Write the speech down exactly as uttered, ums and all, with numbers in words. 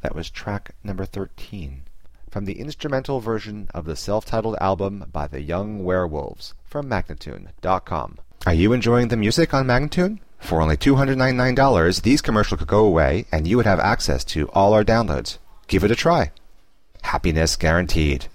That was track number thirteen, from the instrumental version of the self-titled album by the Young Werewolves from Magnatune dot com. Are you enjoying the music on Magnatune? For only two hundred ninety-nine dollars, these commercials could go away and you would have access to all our downloads. Give it a try. Happiness guaranteed.